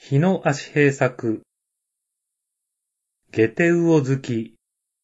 日野足平作。下手魚好き。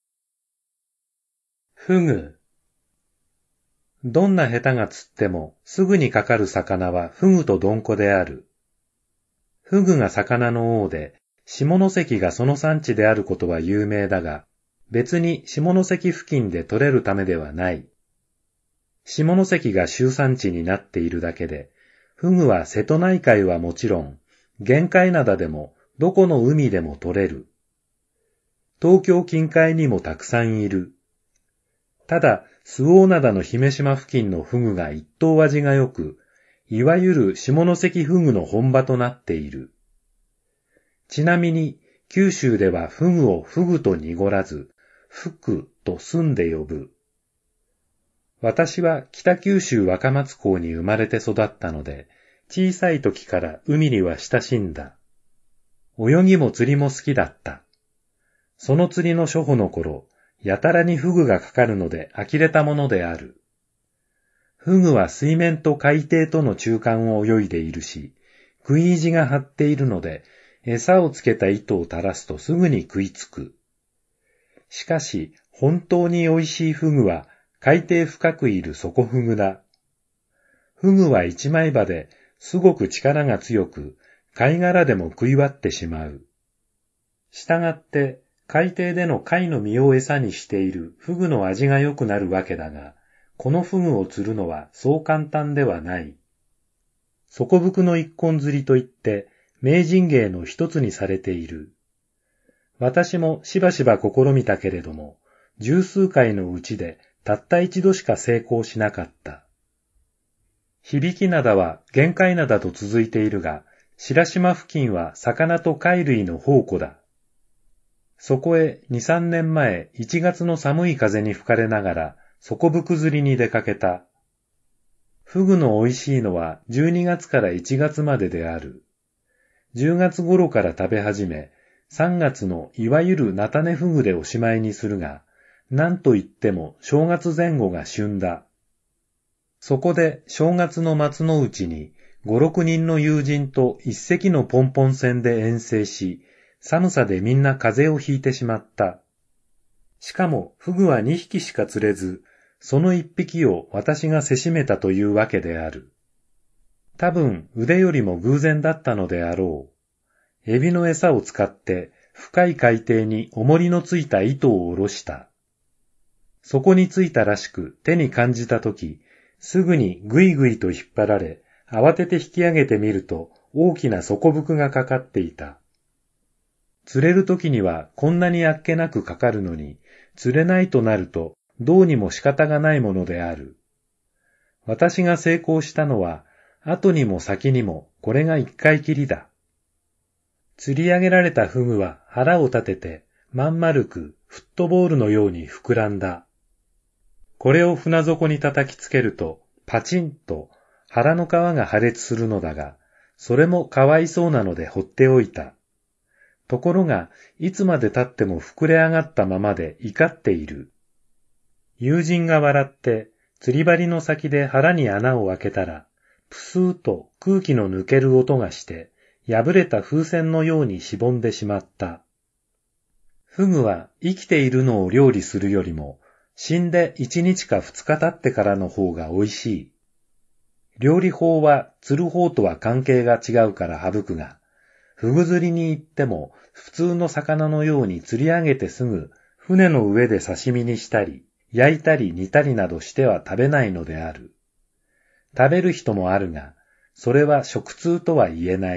フグ。どんな下手が釣ってもすぐにかかる魚はフグとドンコである。フグが魚の王で、下関がその産地であることは有名だが、別に下関付近で取れるためではない。下関が集産地になっているだけで、フグは瀬戸内海はもちろん、玄界灘でもどこの海でも取れる。東京近海にもたくさんいる。ただ、周防灘の姫島付近のフグが一等味が良く、いわゆる下関フグの本場となっている。ちなみに、九州ではフグをフグと濁らず、フクと澄んで呼ぶ。私は北九州若松港に生まれて育ったので、小さい時から海には親しんだ。泳ぎも釣りも好きだった。その釣りの初歩の頃、やたらにフグがかかるので呆れたものである。フグは水面と海底との中間を泳いでいるし、食い意地が張っているので、餌をつけた糸を垂らすとすぐに食いつく。しかし、本当に美味しいフグは海底深くいる底フグだ。フグは一枚刃ですごく力が強く、貝殻でも食い割ってしまう。したがって、海底での貝の身を餌にしているフグの味が良くなるわけだが、このフグを釣るのはそう簡単ではない。底ぶくの一本釣りといって、名人芸の一つにされている。私もしばしば試みたけれども、十数回のうちでたった一度しか成功しなかった。響灘は玄界灘と続いているが、白島付近は魚と貝類の宝庫だ。そこへ2、3年前1月の寒い風に吹かれながら底ぶく釣りに出かけた。フグの美味しいのは12月から1月までである。10月頃から食べ始め、3月のいわゆる菜種フグでおしまいにするが、なんといっても正月前後が旬だ。そこで正月の末のうちに5、6人の友人と一隻のポンポン船で遠征し、寒さでみんな風邪をひいてしまった。しかもフグは2匹しか釣れず、その1匹を私がせしめたというわけである。多分腕よりも偶然だったのであろう。エビの餌を使って深い海底に重りのついた糸を下ろした。そこについたらしく手に感じたとき、すぐにぐいぐいと引っ張られ、慌てて引き上げてみると大きな底ぶくがかかっていた。釣れるときにはこんなにあっけなくかかるのに、釣れないとなるとどうにも仕方がないものである。私が成功したのは、後にも先にもこれが一回きりだ。釣り上げられたフグは腹を立てて、まん丸くフットボールのように膨らんだ。これを船底に叩きつけると、パチンと腹の皮が破裂するのだが、それもかわいそうなので放っておいた。ところが、いつまで経っても膨れ上がったままで怒っている。友人が笑って、釣り針の先で腹に穴を開けたら、プスーと空気の抜ける音がして、破れた風船のようにしぼんでしまった。フグは生きているのを料理するよりも、死んで1日か2日経ってからの方が美味しい。料理法は釣る方とは関係が違うから省くが、フグ釣りに行っても普通の魚のように釣り上げてすぐ船の上で刺身にしたり、焼いたり煮たりなどしては食べないのである。食べる人もあるが、それは食通とは言えない。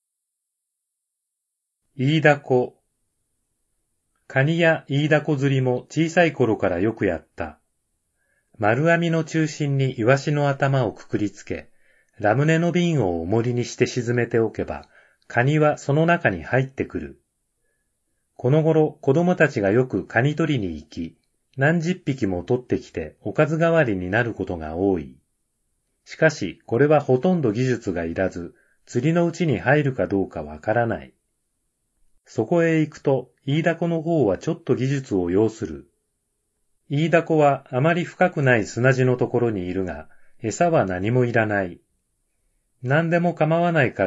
イイダコ。カニやイイダコ釣りも小さい頃からよくやった。丸網の中心にイワシの頭をくくりつけ、ラムネの瓶を重りにして沈めておけば、カニはその中に入ってくる。この頃子供たちがよくカニ取りに行き、何十匹も取ってきておかず代わりになることが多い。しかしこれはほとんど技術がいらず、釣りのうちに入るかどうかわからない。そこへ行くと、イイダコの方はちょっと技術を要する。イイダコはあまり深くない砂地のところにいるが、餌は何もいらない。何でも構わないから、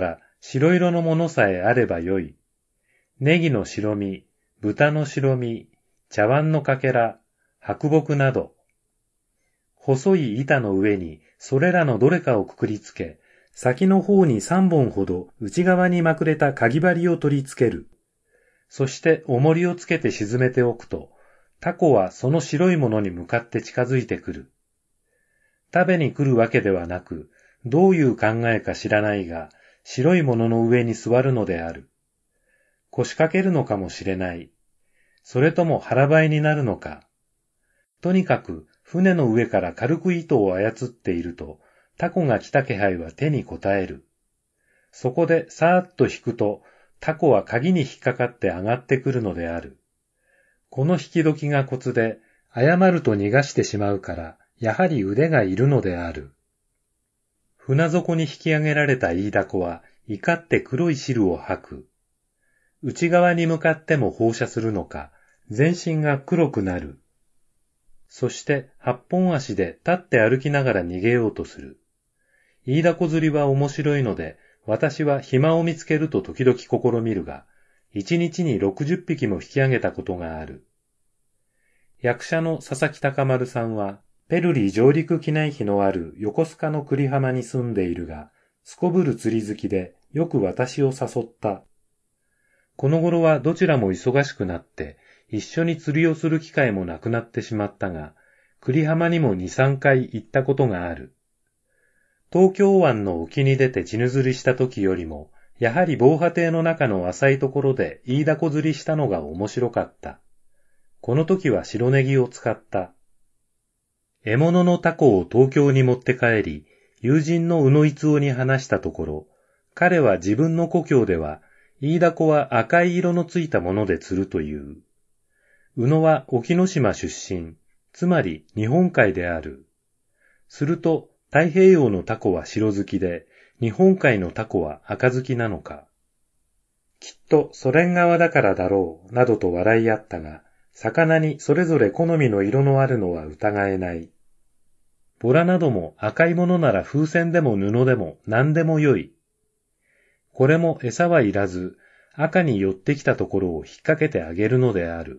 白色のものさえあればよい。ネギの白身、豚の白身、茶碗のかけら、白木など。細い板の上にそれらのどれかをくくりつけ、先の方に3本ほど内側にまくれたかぎ針を取り付ける。そして重りをつけて沈めておくと、タコはその白いものに向かって近づいてくる。食べに来るわけではなく、どういう考えか知らないが、白いものの上に座るのである。腰掛けるのかもしれない。それとも腹ばいになるのか。とにかく、船の上から軽く糸を操っていると、タコが来た気配は手に応える。そこでさーっと引くと、タコは鍵に引っかかって上がってくるのである。この引き時がコツで、誤ると逃がしてしまうから、やはり腕がいるのである。船底に引き上げられたイイダコは、怒って黒い汁を吐く。内側に向かっても放射するのか、全身が黒くなる。そして8本足で立って歩きながら逃げようとする。イイダコ釣りは面白いので、私は暇を見つけると時々試みるが、1日に60匹も引き上げたことがある。役者の佐々木孝丸さんは、ペルリ上陸機内碑のある横須賀の久里浜に住んでいるが、すこぶる釣り好きでよく私を誘った。この頃はどちらも忙しくなって、一緒に釣りをする機会もなくなってしまったが、久里浜にも2、3回行ったことがある。東京湾の沖に出て地ぬ釣りした時よりも、やはり防波堤の中の浅いところでイイダコ釣りしたのが面白かった。この時は白ネギを使った。獲物のタコを東京に持って帰り、友人の宇野逸夫に話したところ、彼は自分の故郷では、イイダコは赤い色のついたもので釣るという。宇野は沖ノ島出身、つまり日本海である。すると太平洋のタコは白好きで、日本海のタコは赤好きなのか。きっとソ連側だからだろう、などと笑い合ったが、魚にそれぞれ好みの色のあるのは疑えない。ボラなども赤いものなら風船でも布でも何でもよい。これも餌はいらず、赤に寄ってきたところを引っ掛けてあげるのである。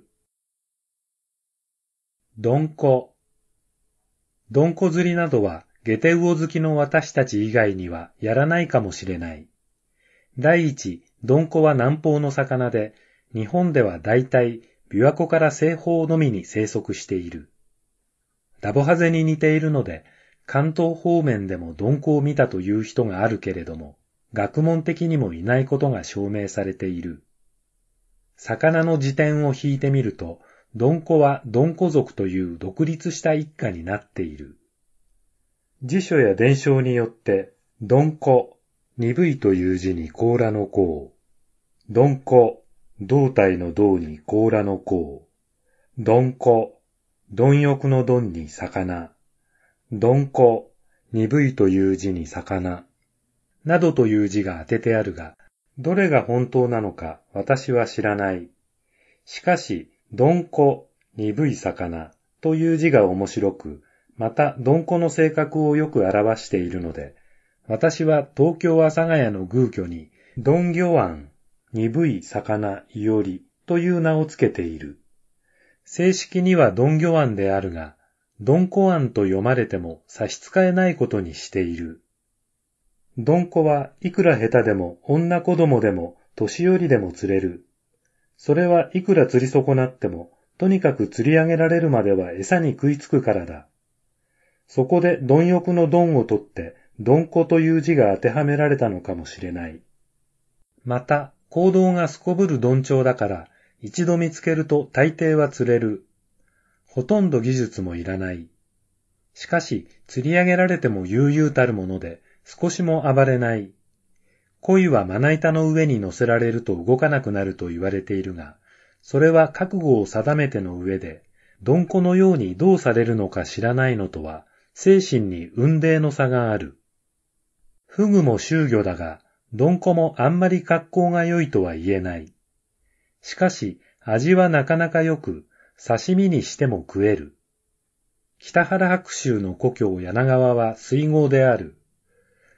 ドンコ。ドンコ釣りなどはゲテウオ好きの私たち以外にはやらないかもしれない。第一、ドンコは南方の魚で、日本ではだいたい琵琶湖から西方のみに生息している。ダボハゼに似ているので、関東方面でもドンコを見たという人があるけれども、学問的にもいないことが証明されている。魚の辞典を引いてみると、ドンコはドンコ族という独立した一家になっている。辞書や伝承によって、ドンコ、鈍いという字に甲羅の甲、ドンコ、胴体の胴に甲羅の甲、ドンコ、貪欲の貪に魚、ドンコ、鈍いという字に魚、などという字が当ててあるが、どれが本当なのか私は知らない。しかし、ドンコ、鈍い魚という字が面白く、またドンコの性格をよく表しているので、私は東京阿佐ヶ谷の寓居に、ドンギョワン、鈍い魚いおりという名をつけている。正式にはドンギョワンであるが、ドンコワンと読まれても差し支えないことにしている。ドンコはいくら下手でも女子供でも年寄りでも釣れる。それはいくら釣り損なっても、とにかく釣り上げられるまでは餌に食いつくからだ。そこで貪欲の貪を取って、ドンコという字が当てはめられたのかもしれない。また、行動がすこぶる鈍調だから、一度見つけると大抵は釣れる。ほとんど技術もいらない。しかし、釣り上げられても悠々たるもので、少しも暴れない。鯉はまな板の上に乗せられると動かなくなると言われているが、それは覚悟を定めての上で、ドンコのようにどうされるのか知らないのとは、精神に雲泥の差がある。フグも臭魚だが、ドンコもあんまり格好が良いとは言えない。しかし、味はなかなか良く、刺身にしても食える。北原白秋の故郷柳川は水郷である。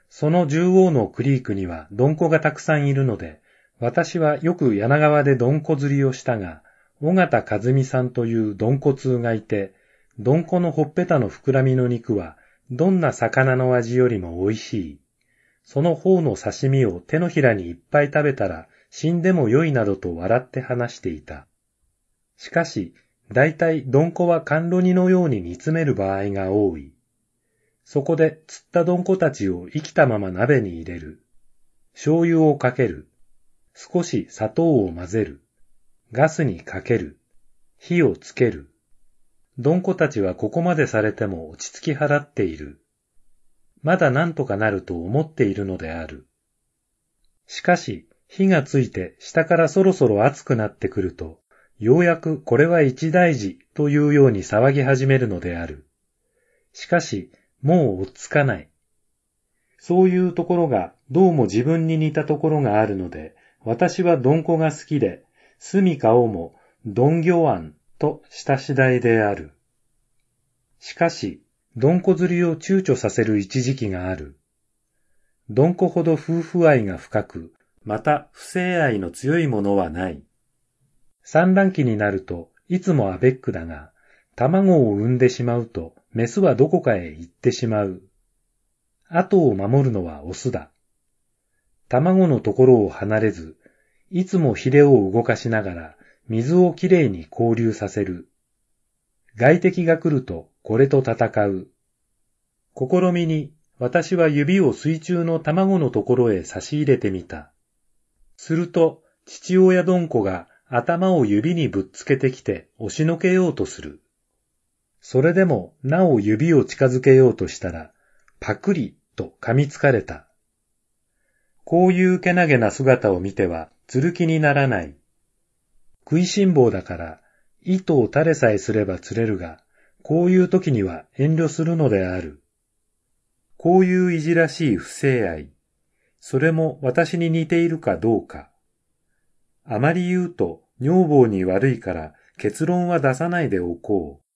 その中央のクリークにはドンコがたくさんいるので、私はよく柳川でドンコ釣りをしたが、尾形和美さんというドンコ通がいて、ドンコのほっぺたの膨らみの肉は、どんな魚の味よりも美味しい。その方の刺身を手のひらにいっぱい食べたら死んでもよいなどと笑って話していた。しかし、だいたいドンコは甘露煮のように煮詰める場合が多い。そこで釣ったドンコたちを生きたまま鍋に入れる。醤油をかける。少し砂糖を混ぜる。ガスにかける。火をつける。ドンコたちはここまでされても落ち着き払っている。まだなんとかなると思っているのである。しかし、火がついて下からそろそろ熱くなってくると、ようやくこれは一大事というように騒ぎ始めるのである。しかし、もう追っつかない。そういうところがどうも自分に似たところがあるので、私はドンコが好きで、住みかおもドンギョワンとした次第である。しかし、ドンコ釣りを躊躇させる一時期がある。ドンコほど夫婦愛が深く、また不正愛の強いものはない。産卵期になるといつもアベックだが、卵を産んでしまうとメスはどこかへ行ってしまう。後を守るのはオスだ。卵のところを離れず、いつもヒレを動かしながら水をきれいに交流させる。外敵が来るとこれと戦う。試みに私は指を水中の卵のところへ差し入れてみた。すると父親ドンコが頭を指にぶっつけてきて押しのけようとする。それでもなお指を近づけようとしたら、パクリと噛みつかれた。こういうけなげな姿を見ては釣る気にならない。食いしん坊だから糸を垂れさえすれば釣れるが、こういう時には遠慮するのである。こういういじらしい不正愛、それも私に似ているかどうか。あまり言うと女房に悪いから結論は出さないでおこう。